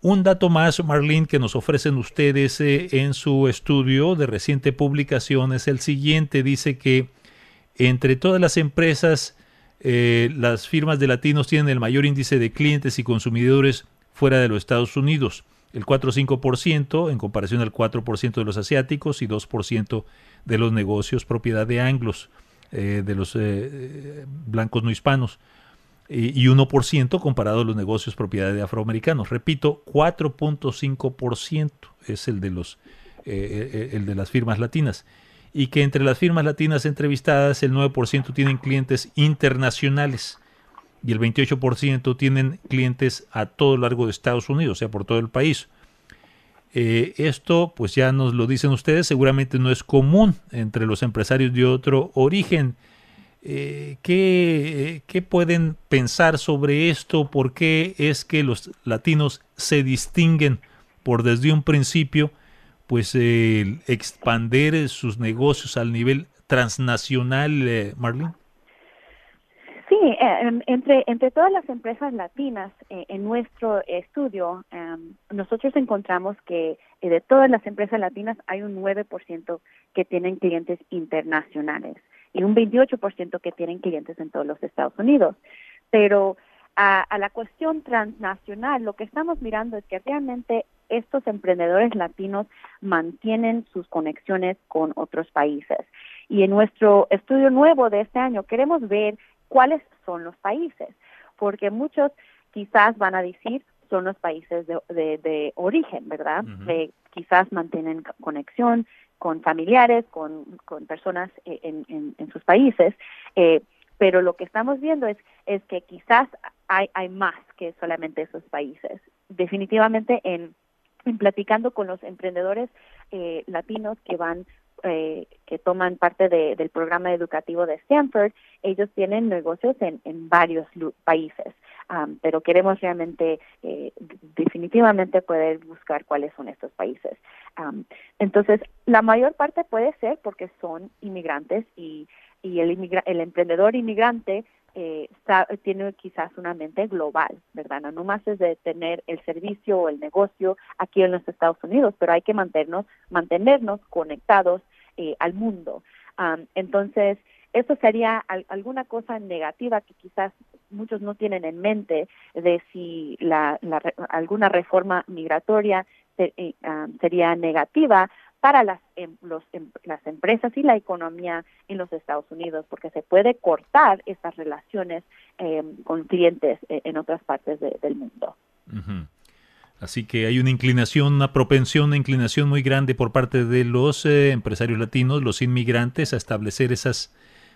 Un dato más, Marlene, que nos ofrecen ustedes en su estudio de reciente publicación es el siguiente. Dice que entre todas las empresas, las firmas de latinos tienen el mayor índice de clientes y consumidores fuera de los Estados Unidos, el 4,5% en comparación al 4% de los asiáticos y 2% de los negocios propiedad de anglos, de los blancos no hispanos, y 1% comparado a los negocios propiedad de afroamericanos. Repito, 4,5% es el de las firmas latinas. Y que entre las firmas latinas entrevistadas, el 9% tienen clientes internacionales y el 28% tienen clientes a todo lo largo de Estados Unidos, o sea, por todo el país. Esto, pues ya nos lo dicen ustedes, seguramente no es común entre los empresarios de otro origen. ¿Qué pueden pensar sobre esto? ¿Por qué es que los latinos se distinguen por desde un principio pues expander sus negocios al nivel transnacional, Marlene? Sí, entre todas las empresas latinas en nuestro estudio, nosotros encontramos que de todas las empresas latinas hay un 9% que tienen clientes internacionales y un 28% que tienen clientes en todos los Estados Unidos. Pero a la cuestión transnacional, lo que estamos mirando es que realmente estos emprendedores latinos mantienen sus conexiones con otros países. Y en nuestro estudio nuevo de este año queremos ver cuáles son los países, porque muchos quizás van a decir son los países de origen, ¿verdad? Uh-huh. Quizás mantienen conexión con familiares, con personas en sus países, pero lo que estamos viendo es que quizás hay más que solamente esos países. Definitivamente en platicando con los emprendedores latinos que toman parte del programa educativo de Stanford, ellos tienen negocios en varios países, pero queremos realmente definitivamente poder buscar cuáles son estos países. Entonces, la mayor parte puede ser porque son inmigrantes y el emprendedor inmigrante tiene quizás una mente global, ¿verdad? No más es de tener el servicio o el negocio aquí en los Estados Unidos, pero hay que mantenernos conectados al mundo. Entonces, eso sería alguna cosa negativa que quizás muchos no tienen en mente de si alguna reforma migratoria sería negativa para las empresas y la economía en los Estados Unidos, porque se puede cortar esas relaciones con clientes en otras partes del mundo. Uh-huh. Así que hay una inclinación muy grande por parte de los empresarios latinos, los inmigrantes, a establecer esas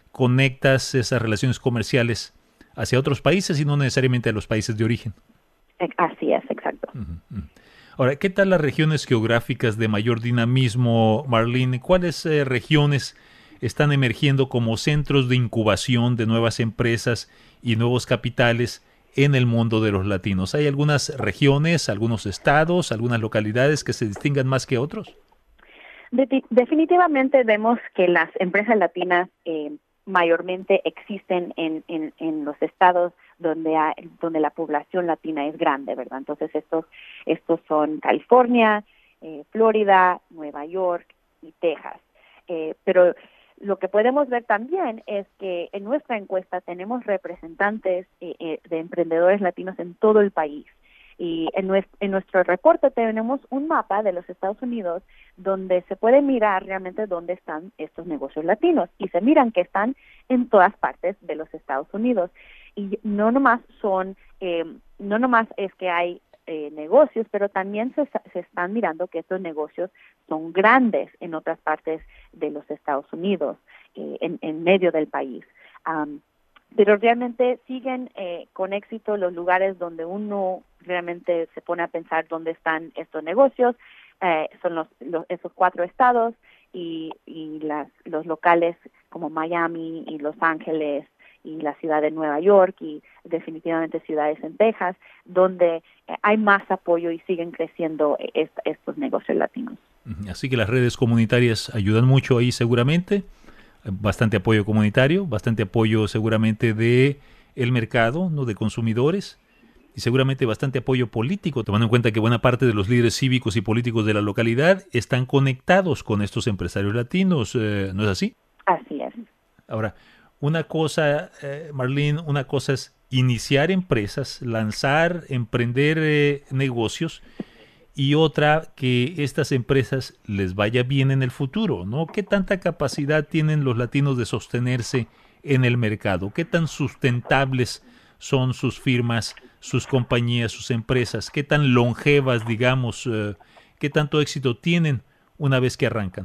relaciones comerciales hacia otros países y no necesariamente a los países de origen. Así es, exacto. Uh-huh. Ahora, ¿qué tal las regiones geográficas de mayor dinamismo, Marlene? ¿Cuáles regiones están emergiendo como centros de incubación de nuevas empresas y nuevos capitales en el mundo de los latinos? ¿Hay algunas regiones, algunos estados, algunas localidades que se distingan más que otros? Definitivamente vemos que las empresas latinas mayormente existen en los estados donde la población latina es grande, ¿verdad? Entonces estos son California, Florida, Nueva York y Texas. Pero lo que podemos ver también es que en nuestra encuesta tenemos representantes de emprendedores latinos en todo el país. Y en nuestro reporte tenemos un mapa de los Estados Unidos donde se puede mirar realmente dónde están estos negocios latinos. Y se miran que están en todas partes de los Estados Unidos. Y no nomás es que hay negocios, pero también se están mirando que estos negocios son grandes en otras partes de los Estados Unidos, en medio del país. Pero realmente siguen con éxito los lugares donde uno realmente se pone a pensar dónde están estos negocios. Son esos 4 estados y los locales como Miami y Los Ángeles y la ciudad de Nueva York y definitivamente ciudades en Texas, donde hay más apoyo y siguen creciendo estos negocios latinos. Así que las redes comunitarias ayudan mucho ahí seguramente. Bastante apoyo comunitario, bastante apoyo seguramente de el mercado, no de consumidores. y seguramente bastante apoyo político, tomando en cuenta que buena parte de los líderes cívicos y políticos de la localidad están conectados con estos empresarios latinos, ¿no es así? Así es. Ahora, una cosa, Marlene, una cosa es iniciar empresas, lanzar, emprender negocios, y otra que estas empresas les vaya bien en el futuro, ¿no? ¿Qué tanta capacidad tienen los latinos de sostenerse en el mercado? ¿Qué tan sustentables son sus firmas, sus compañías, sus empresas? ¿Qué tan longevas, digamos, qué tanto éxito tienen una vez que arrancan?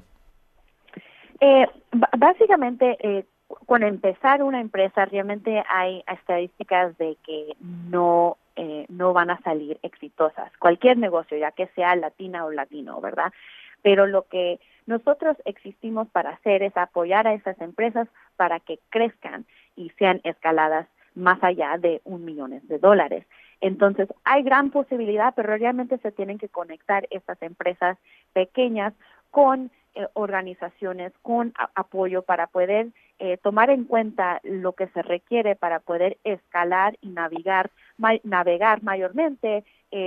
Básicamente, con empezar una empresa, realmente hay estadísticas de que no van a salir exitosas. Cualquier negocio, ya que sea latina o latino, ¿verdad? Pero lo que nosotros existimos para hacer es apoyar a esas empresas para que crezcan y sean escaladas más allá de $1 millón. Entonces, hay gran posibilidad, pero realmente se tienen que conectar estas empresas pequeñas con organizaciones, con apoyo para poder tomar en cuenta lo que se requiere para poder escalar y navegar mayormente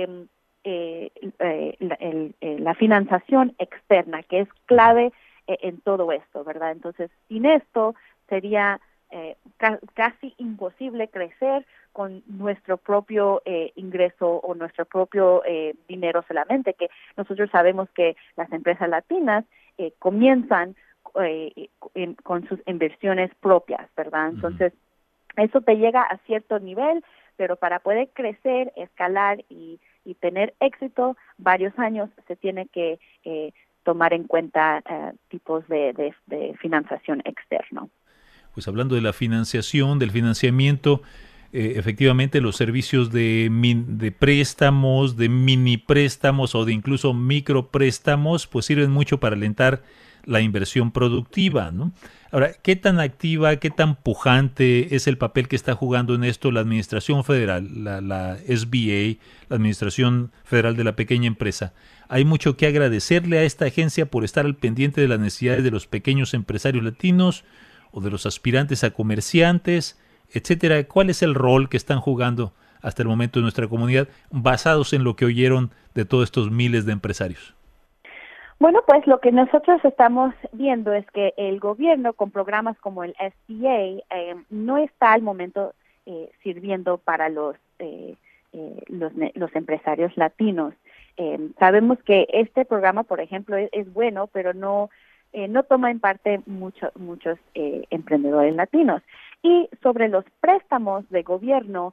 la financiación externa, que es clave en todo esto, ¿verdad? Entonces, sin esto sería casi imposible crecer con nuestro propio ingreso o nuestro propio dinero solamente, que nosotros sabemos que las empresas latinas comienzan con sus inversiones propias, ¿verdad? Entonces, eso te llega a cierto nivel, pero para poder crecer, escalar y tener éxito, varios años se tiene que tomar en cuenta tipos de financiación externo. Pues hablando de la financiación, del financiamiento, efectivamente los servicios de préstamos, de mini préstamos o de incluso micropréstamos, pues sirven mucho para alentar la inversión productiva, ¿no? Ahora, ¿qué tan activa, qué tan pujante es el papel que está jugando en esto la Administración Federal, la SBA, la Administración Federal de la Pequeña Empresa? Hay mucho que agradecerle a esta agencia por estar al pendiente de las necesidades de los pequeños empresarios latinos o de los aspirantes a comerciantes, etcétera. ¿Cuál es el rol que están jugando hasta el momento en nuestra comunidad, basados en lo que oyeron de todos estos miles de empresarios? Bueno, pues lo que nosotros estamos viendo es que el gobierno, con programas como el SBA, no está al momento sirviendo para los empresarios latinos. Sabemos que este programa, por ejemplo, es bueno, pero no toma en parte muchos emprendedores latinos. Y sobre los préstamos de gobierno,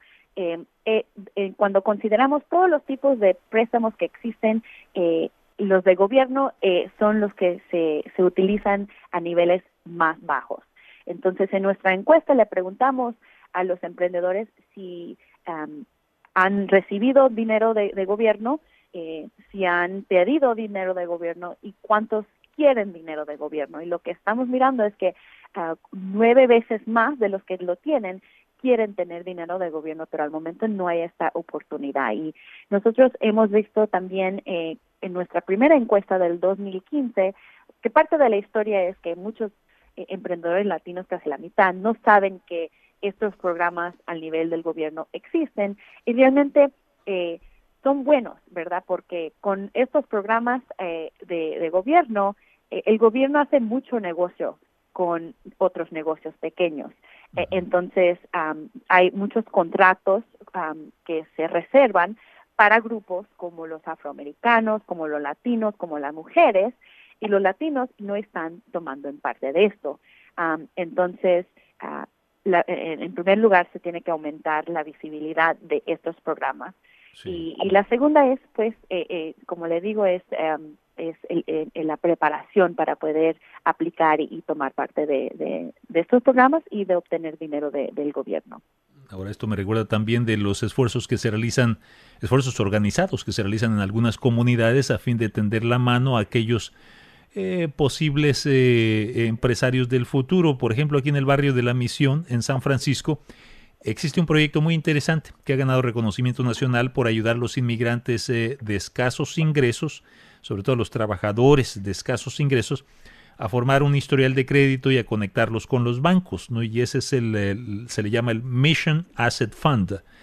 cuando consideramos todos los tipos de préstamos que existen, los de gobierno son los que se utilizan a niveles más bajos. Entonces, en nuestra encuesta le preguntamos a los emprendedores si han recibido dinero de gobierno, si han pedido dinero de gobierno y cuántos quieren dinero de gobierno. Y lo que estamos mirando es que 9 veces más de los que lo tienen quieren tener dinero de gobierno, pero al momento no hay esta oportunidad. Y nosotros hemos visto también en nuestra primera encuesta del 2015 que parte de la historia es que muchos emprendedores latinos, casi la mitad, no saben que estos programas al nivel del gobierno existen y realmente son buenos, ¿verdad? Porque con estos programas de gobierno, el gobierno hace mucho negocio con otros negocios pequeños. Entonces, hay muchos contratos que se reservan para grupos como los afroamericanos, como los latinos, como las mujeres, y los latinos no están tomando en parte de esto. Entonces, en primer lugar, se tiene que aumentar la visibilidad de estos programas. Sí. Y la segunda es, pues, como le digo, es la preparación para poder aplicar y tomar parte de estos programas y de obtener dinero del gobierno. Ahora, esto me recuerda también de los esfuerzos que se realizan, esfuerzos organizados que se realizan en algunas comunidades a fin de tender la mano a aquellos posibles empresarios del futuro. Por ejemplo, aquí en el barrio de La Misión, en San Francisco, existe un proyecto muy interesante que ha ganado reconocimiento nacional por ayudar a los inmigrantes de escasos ingresos, sobre todo a los trabajadores de escasos ingresos, a formar un historial de crédito y a conectarlos con los bancos, ¿no? Y ese es se le llama el Mission Asset Fund.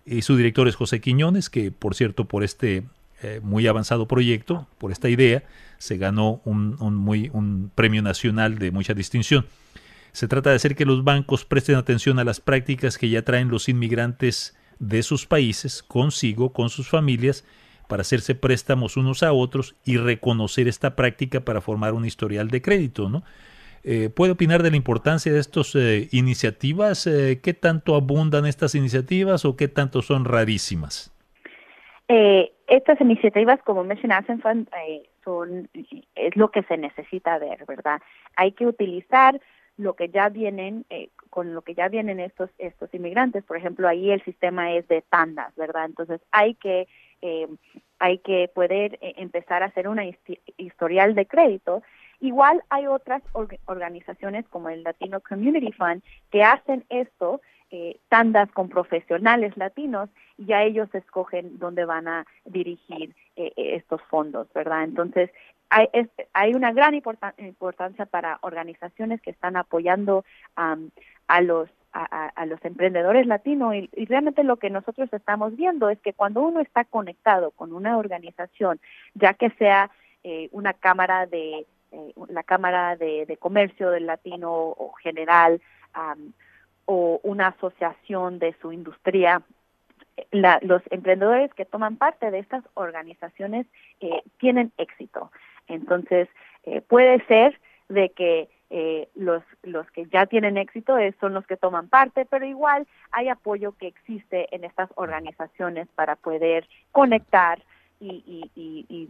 y su director es José Quiñones, que por cierto por este muy avanzado proyecto, por esta idea, se ganó un premio nacional de mucha distinción. Se trata de hacer que los bancos presten atención a las prácticas que ya traen los inmigrantes de sus países consigo, con sus familias, para hacerse préstamos unos a otros y reconocer esta práctica para formar un historial de crédito, ¿no? ¿Puede opinar de la importancia de estas iniciativas? ¿Qué tanto abundan estas iniciativas o qué tanto son rarísimas? Estas iniciativas, como mencionaste, es lo que se necesita ver, ¿verdad? Hay que utilizar lo que ya vienen, con lo que ya vienen estos inmigrantes. Por ejemplo, ahí el sistema es de tandas, ¿verdad? Entonces hay que poder empezar a hacer una historial de crédito. Igual hay otras organizaciones como el Latino Community Fund que hacen esto, tandas con profesionales latinos, y ya ellos escogen dónde van a dirigir estos fondos, ¿verdad? Entonces, hay una gran importancia para organizaciones que están apoyando a los emprendedores latinos, y realmente lo que nosotros estamos viendo es que cuando uno está conectado con una organización, ya que sea una cámara la Cámara de Comercio del Latino o general, o una asociación de su industria, los emprendedores que toman parte de estas organizaciones tienen éxito. Entonces, puede ser de que los que ya tienen éxito son los que toman parte, pero igual hay apoyo que existe en estas organizaciones para poder conectar y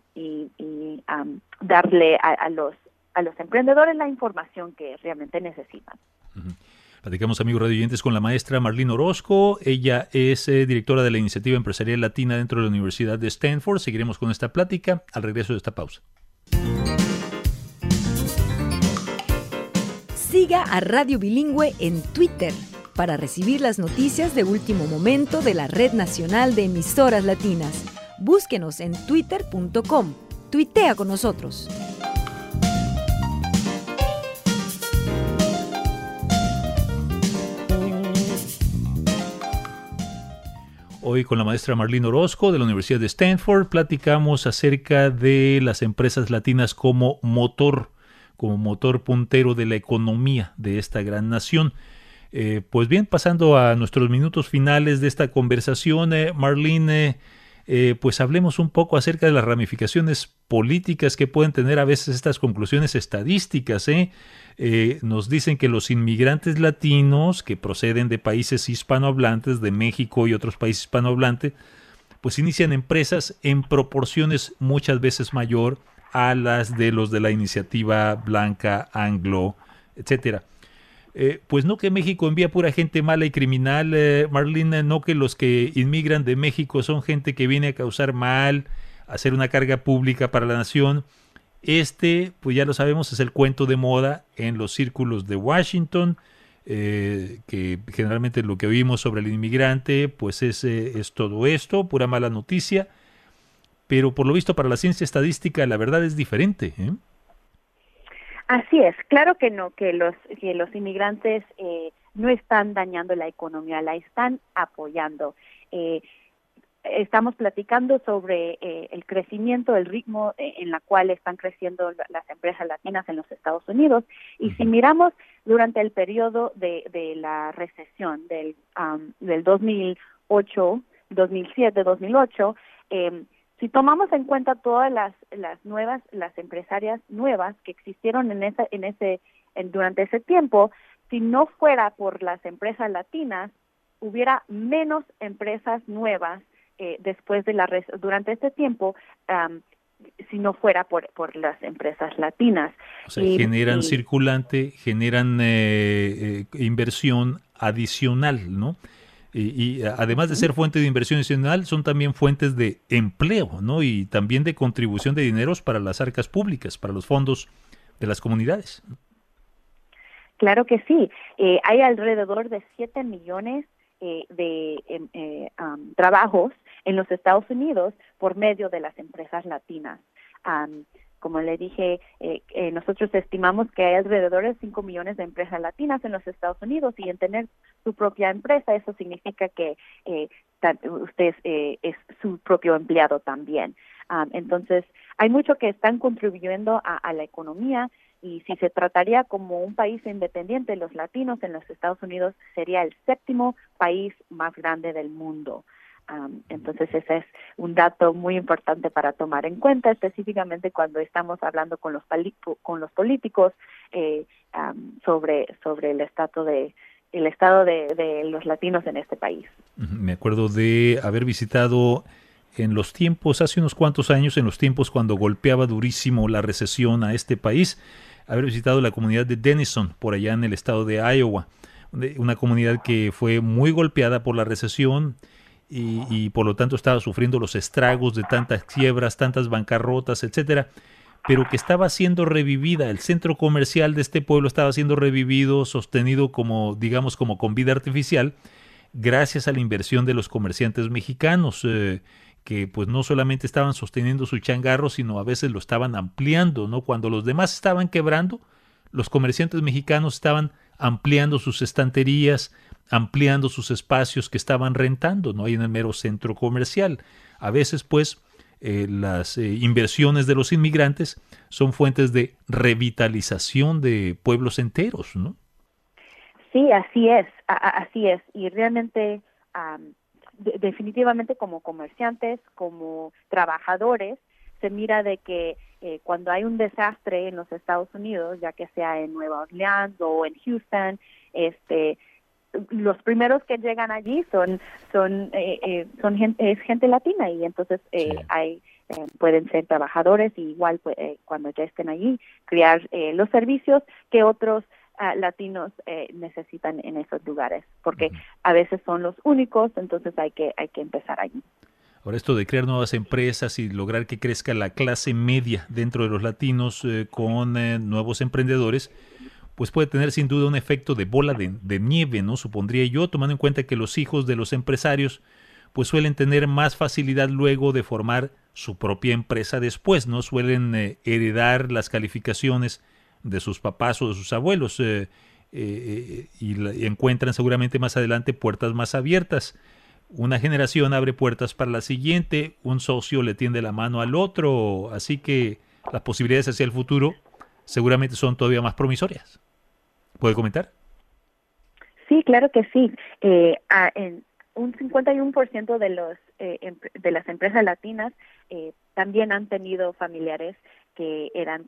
darle a los emprendedores la información que realmente necesitan. Uh-huh. Platicamos, amigos radioyentes, con la maestra Marlene Orozco. Ella es directora de la Iniciativa Empresarial Latina dentro de la Universidad de Stanford. Seguiremos con esta plática al regreso de esta pausa. Siga a Radio Bilingüe en Twitter para recibir las noticias de último momento de la Red Nacional de Emisoras Latinas. Búsquenos en twitter.com. Tuitea con nosotros. Hoy con la maestra Marlene Orozco de la Universidad de Stanford platicamos acerca de las empresas latinas como motor puntero de la economía de esta gran nación. Pues bien, pasando a nuestros minutos finales de esta conversación, Marlene, pues hablemos un poco acerca de las ramificaciones políticas que pueden tener a veces estas conclusiones estadísticas. Nos dicen que los inmigrantes latinos que proceden de países hispanohablantes, de México y otros países hispanohablantes, pues inician empresas en proporciones muchas veces mayor a las de los de la iniciativa blanca, anglo, etcétera. Pues no que México envía pura gente mala y criminal, Marlene, no que los que inmigran de México son gente que viene a causar mal, a hacer una carga pública para la nación. Pues ya lo sabemos, es el cuento de moda en los círculos de Washington, que generalmente lo que oímos sobre el inmigrante, pues es todo esto, pura mala noticia, pero por lo visto para la ciencia estadística la verdad es diferente, ¿eh? Así es, claro que no, que los inmigrantes no están dañando la economía, la están apoyando. Estamos platicando sobre el crecimiento, el ritmo en la cual están creciendo las empresas latinas en los Estados Unidos, y si miramos durante el periodo de la recesión del 2008, 2007, 2008, si tomamos en cuenta todas las empresarias nuevas que existieron durante ese tiempo, si no fuera por las empresas latinas, hubiera menos empresas nuevas durante este tiempo, si no fuera por las empresas latinas. O sea, generan inversión adicional, ¿no? Y además de ser fuente de inversión adicional, son también fuentes de empleo, ¿no? Y también de contribución de dineros para las arcas públicas, para los fondos de las comunidades. Claro que sí. Hay alrededor de 7 millones de trabajos en los Estados Unidos por medio de las empresas latinas. Como le dije, nosotros estimamos que hay alrededor de 5 millones de empresas latinas en los Estados Unidos, y en tener su propia empresa, eso significa que usted es su propio empleado también. Entonces, hay mucho que están contribuyendo a la economía, y si se trataría como un país independiente, los latinos en los Estados Unidos sería el 7º país más grande del mundo. Entonces, ese es un dato muy importante para tomar en cuenta, específicamente cuando estamos hablando con los políticos sobre el estado de los latinos en este país. Me acuerdo de haber visitado en los tiempos, hace unos cuantos años, en los tiempos cuando golpeaba durísimo la recesión a este país, haber visitado la comunidad de Denison, por allá en el estado de Iowa, una comunidad que fue muy golpeada por la recesión y por lo tanto estaba sufriendo los estragos de tantas quiebras, tantas bancarrotas, etcétera, pero que estaba siendo revivida. El centro comercial de este pueblo estaba siendo revivido, sostenido como, digamos, como con vida artificial, gracias a la inversión de los comerciantes mexicanos, que pues no solamente estaban sosteniendo su changarro, sino a veces lo estaban ampliando, ¿no? Cuando los demás estaban quebrando, los comerciantes mexicanos estaban ampliando sus estanterías, ampliando sus espacios que estaban rentando, ¿no? Ahí en el mero centro comercial. A veces, pues, las inversiones de los inmigrantes son fuentes de revitalización de pueblos enteros, ¿no? Sí, así es, así es. Y realmente, definitivamente como comerciantes, como trabajadores, se mira de que cuando hay un desastre en los Estados Unidos, ya que sea en Nueva Orleans o en Houston, los primeros que llegan allí es gente latina, y entonces sí. Pueden ser trabajadores, y igual cuando ya estén allí, crear los servicios que otros latinos necesitan en esos lugares, porque a veces son los únicos, entonces hay que empezar allí. Ahora, esto de crear nuevas empresas y lograr que crezca la clase media dentro de los latinos con nuevos emprendedores, pues puede tener sin duda un efecto de bola de nieve, ¿no? Supondría yo, tomando en cuenta que los hijos de los empresarios pues suelen tener más facilidad luego de formar su propia empresa después, ¿no? Suelen heredar las calificaciones de sus papás o de sus abuelos y encuentran seguramente más adelante puertas más abiertas. Una generación abre puertas para la siguiente, un socio le tiende la mano al otro, así que las posibilidades hacia el futuro seguramente son todavía más promisorias. ¿Puede comentar? Sí, claro que sí. Un 51% de las empresas latinas también han tenido familiares que eran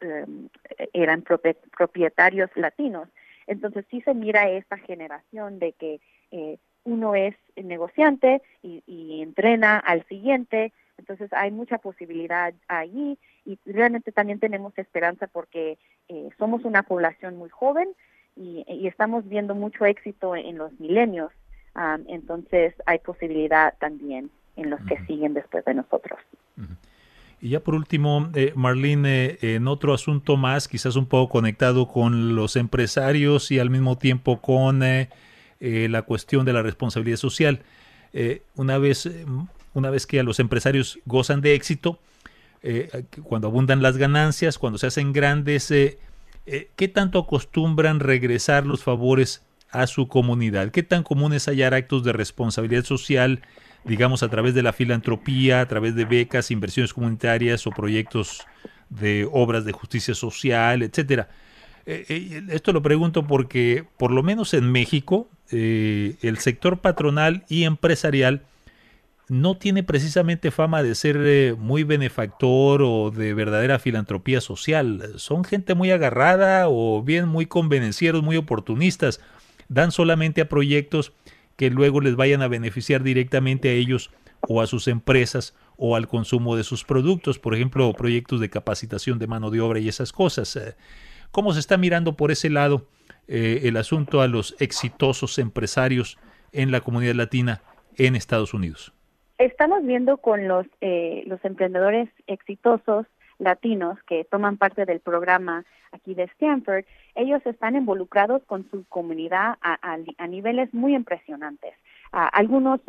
propietarios latinos. Entonces sí se mira esta generación de que uno es negociante y entrena al siguiente. Entonces hay mucha posibilidad allí, y realmente también tenemos esperanza porque somos una población muy joven y estamos viendo mucho éxito en los milenios. Entonces hay posibilidad también en los que siguen después de nosotros. Y ya por último, Marlene, en otro asunto más, quizás un poco conectado con los empresarios y al mismo tiempo con la cuestión de la responsabilidad social. Una vez que los empresarios gozan de éxito, cuando abundan las ganancias, cuando se hacen grandes, ¿qué tanto acostumbran regresar los favores a su comunidad? ¿Qué tan común es hallar actos de responsabilidad social, digamos, a través de la filantropía, a través de becas, inversiones comunitarias o proyectos de obras de justicia social, etcétera? Esto lo pregunto porque, por lo menos en México, el sector patronal y empresarial no tiene precisamente fama de ser muy benefactor o de verdadera filantropía social. Son gente muy agarrada o bien muy convenencieros, muy oportunistas. Dan solamente a proyectos que luego les vayan a beneficiar directamente a ellos o a sus empresas o al consumo de sus productos. Por ejemplo, proyectos de capacitación de mano de obra y esas cosas. ¿Cómo se está mirando por ese lado el asunto a los exitosos empresarios en la comunidad latina en Estados Unidos? Estamos viendo con los emprendedores exitosos latinos que toman parte del programa aquí de Stanford. Ellos están involucrados con su comunidad a niveles muy impresionantes. Algunos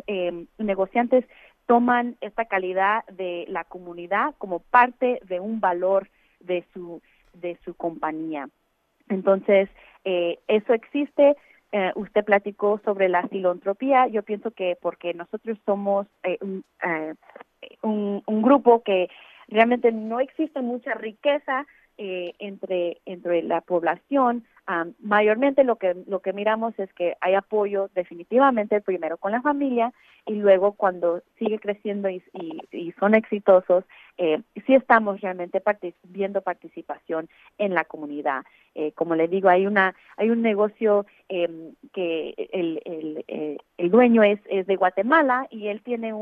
negociantes toman esta calidad de la comunidad como parte de un valor de su compañía. Entonces, eso existe. Usted platicó sobre la filantropía. Yo pienso que porque nosotros somos un grupo que realmente no existe mucha riqueza entre la población. Mayormente lo que miramos es que hay apoyo definitivamente primero con la familia y luego cuando sigue creciendo y son exitosos, sí estamos realmente viendo participación en la comunidad. Como le digo, hay un negocio que el dueño es de Guatemala y él tiene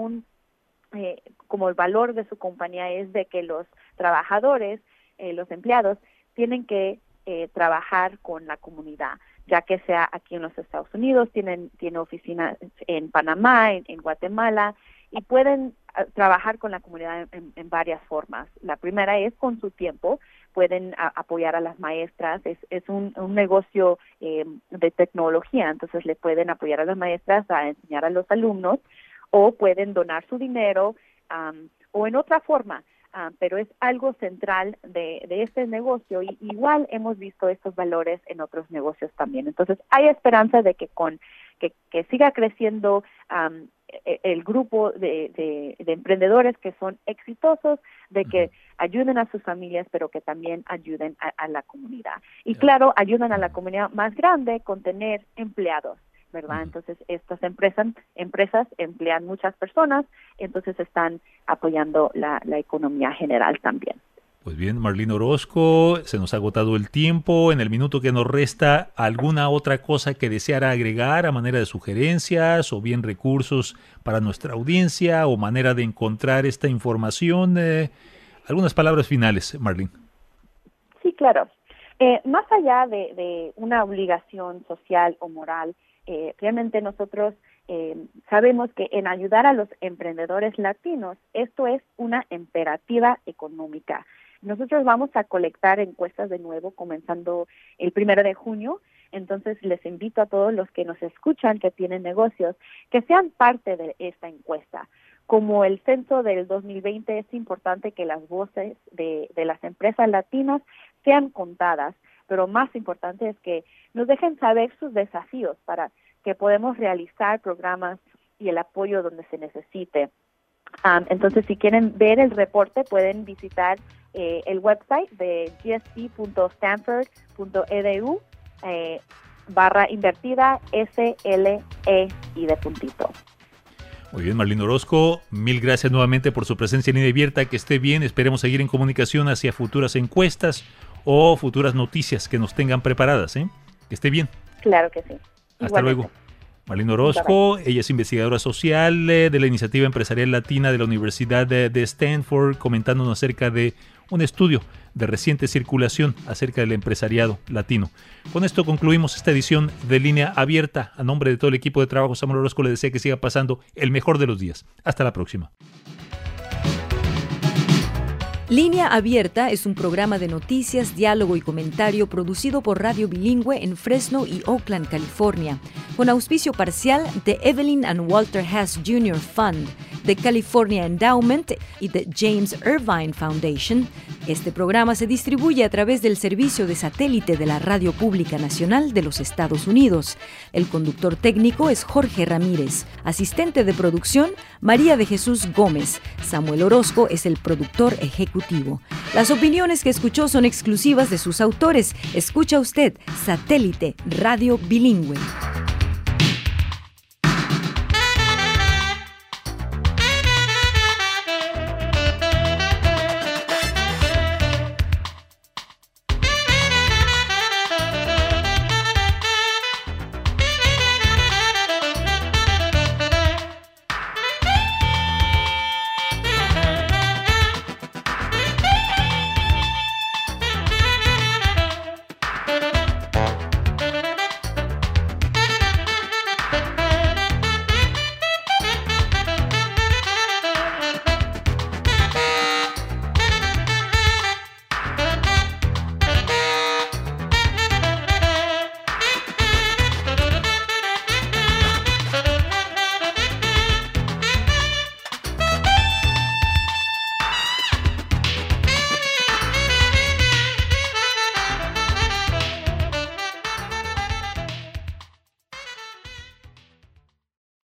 como el valor de su compañía es de que los trabajadores, los empleados, tienen que trabajar con la comunidad, ya que sea aquí en los Estados Unidos, tiene oficinas en Panamá, en Guatemala, y pueden trabajar con la comunidad en varias formas. La primera es con su tiempo, pueden apoyar a las maestras, es un negocio de tecnología, entonces le pueden apoyar a las maestras a enseñar a los alumnos, o pueden donar su dinero, o en otra forma. Pero es algo central de este negocio y igual hemos visto estos valores en otros negocios también. Entonces hay esperanza de que que siga creciendo el grupo de emprendedores que son exitosos, de que ayuden a sus familias, pero que también ayuden a la comunidad. Y claro, ayudan a la comunidad más grande con tener empleados, ¿verdad? Entonces, estas empresas emplean muchas personas, entonces están apoyando la economía general también. Pues bien, Marlene Orozco, se nos ha agotado el tiempo. En el minuto que nos resta, ¿alguna otra cosa que deseara agregar a manera de sugerencias o bien recursos para nuestra audiencia o manera de encontrar esta información? Algunas palabras finales, Marlene. Sí, claro. Más allá de una obligación social o moral, realmente nosotros sabemos que en ayudar a los emprendedores latinos, esto es una imperativa económica. Nosotros vamos a colectar encuestas de nuevo comenzando el 1 de junio, entonces les invito a todos los que nos escuchan, que tienen negocios, que sean parte de esta encuesta. Como el censo del 2020 es importante que las voces de las empresas latinas sean contadas, pero más importante es que nos dejen saber sus desafíos para que podamos realizar programas y el apoyo donde se necesite. Entonces, si quieren ver el reporte, pueden visitar el website de gsc.stanford.edu /SLE y de puntito. Muy bien, Marlene Orozco, mil gracias nuevamente por su presencia en Línea Abierta. Que esté bien, esperemos seguir en comunicación hacia futuras encuestas o futuras noticias que nos tengan preparadas. Que esté bien. Claro que sí. Hasta luego. Marlene Orozco, ella es investigadora social de la Iniciativa Empresarial Latina de la Universidad de Stanford, comentándonos acerca de un estudio de reciente circulación acerca del empresariado latino. Con esto concluimos esta edición de Línea Abierta. A nombre de todo el equipo de trabajo, Samuel Orozco le desea que siga pasando el mejor de los días. Hasta la próxima. Línea Abierta es un programa de noticias, diálogo y comentario producido por Radio Bilingüe en Fresno y Oakland, California, con auspicio parcial de Evelyn and Walter Haas Jr. Fund, de California Endowment y de James Irvine Foundation. Este programa se distribuye a través del servicio de satélite de la Radio Pública Nacional de los Estados Unidos. El conductor técnico es Jorge Ramírez. Asistente de producción, María de Jesús Gómez. Samuel Orozco es el productor ejecutivo. Las opiniones que escuchó son exclusivas de sus autores. Escucha usted Satélite Radio Bilingüe.